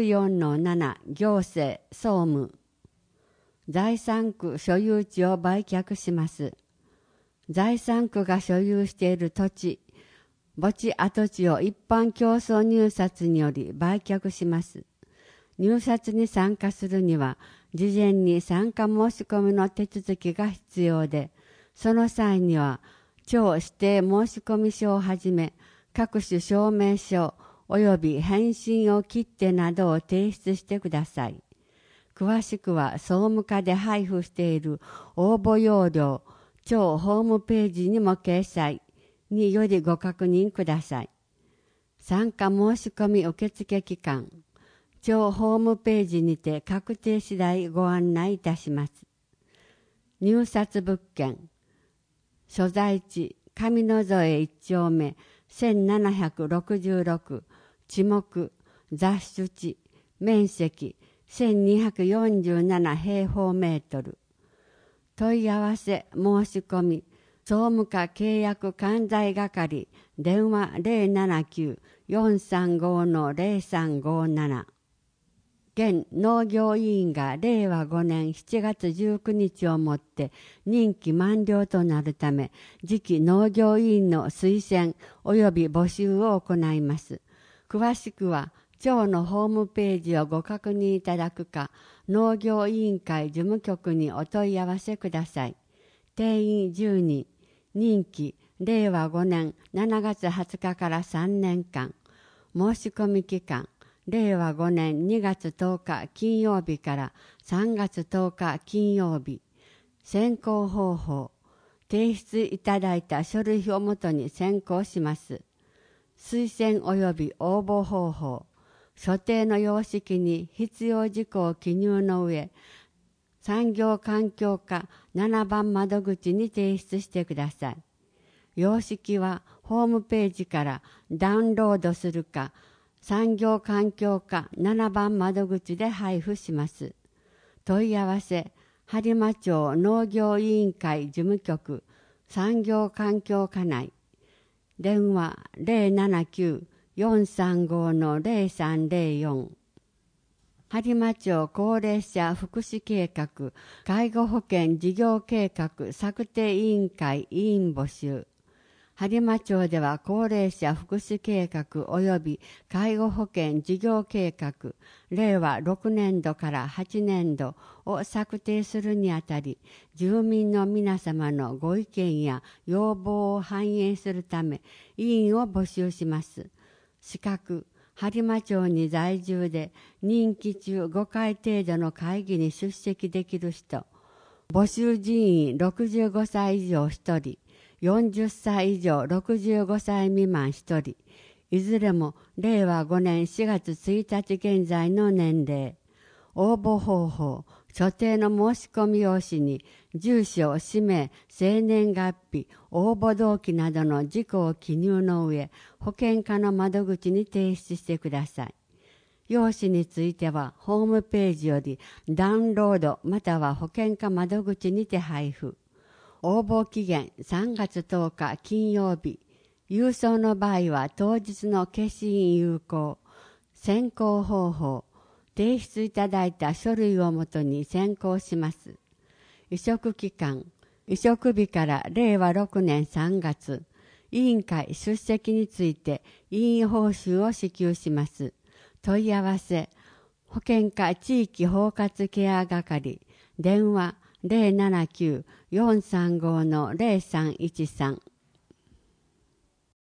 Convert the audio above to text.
14-7 行政総務財産区所有地を売却します。財産区が所有している土地、墓地跡地を一般競争入札により売却します。入札に参加するには、事前に参加申し込みの手続きが必要で、その際には、町指定申込書をはじめ、各種証明書及び返信を切手などを提出してください。詳しくは総務課で配布している応募要領、町ホームページにも掲載によりご確認ください。参加申し込み受付期間、町ホームページにて確定次第ご案内いたします。入札物件、所在地、上野添1丁目1766、地目、雑種地、面積1247平方メートル。問い合わせ申し込み、総務課契約管財係、電話079-435-0357。現農業委員が令和5年7月19日をもって任期満了となるため、次期農業委員の推薦及び募集を行います。詳しくは、町のホームページをご確認いただくか、農業委員会事務局にお問い合わせください。定員10人、任期令和5年7月20日から3年間、申し込み期間、令和5年2月10日金曜日から3月10日金曜日。選考方法、提出いただいた書類をもとに選考します。推薦及び応募方法、所定の様式に必要事項を記入の上、産業環境課7番窓口に提出してください。様式はホームページからダウンロードするか、産業環境課7番窓口で配布します。問い合わせ、播磨町農業委員会事務局産業環境課内。電話079-435-0304。播磨町高齢者福祉計画介護保険事業計画策定委員会委員募集。播磨町では高齢者福祉計画及び介護保険事業計画令和6年度から8年度を策定するにあたり、住民の皆様のご意見や要望を反映するため委員を募集します。資格、播磨町に在住で任期中5回程度の会議に出席できる人、募集人員65歳以上1人、40歳以上65歳未満1人、いずれも令和5年4月1日現在の年齢。応募方法、所定の申し込み用紙に住所、氏名、生年月日、応募動機などの事項を記入の上、保険課の窓口に提出してください。用紙についてはホームページよりダウンロードまたは保険課窓口にて配布。応募期限3月10日金曜日。郵送の場合は当日の消印有効。選考方法。提出いただいた書類をもとに選考します。委嘱期間。委嘱日から令和6年3月。委員会出席について委員報酬を支給します。問い合わせ。保険課地域包括ケア係。電話079-435-0313